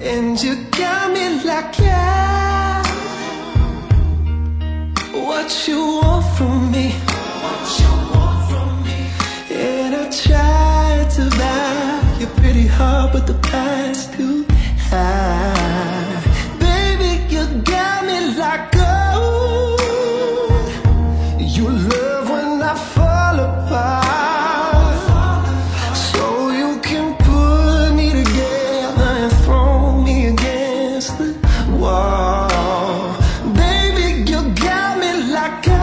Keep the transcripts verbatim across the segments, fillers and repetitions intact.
And you got me like, yeah, what you want from me? What you want from me? And I tried to buy your pretty heart, but the price too high. Baby, you got me like gold. You love when I fall apart, so you can put me together and throw me against the wall. Baby, you got me like I,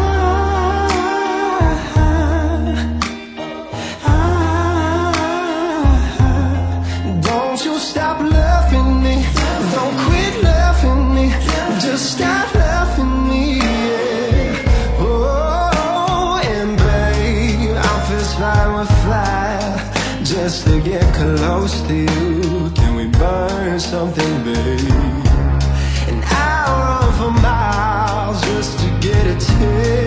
I, don't you stop loving me, don't quit loving me, just stop loving me, yeah. Oh, and babe, I'm fist flying with fire just to get close to you. Can we burn something, babe? And I'll run for miles just to get a taste.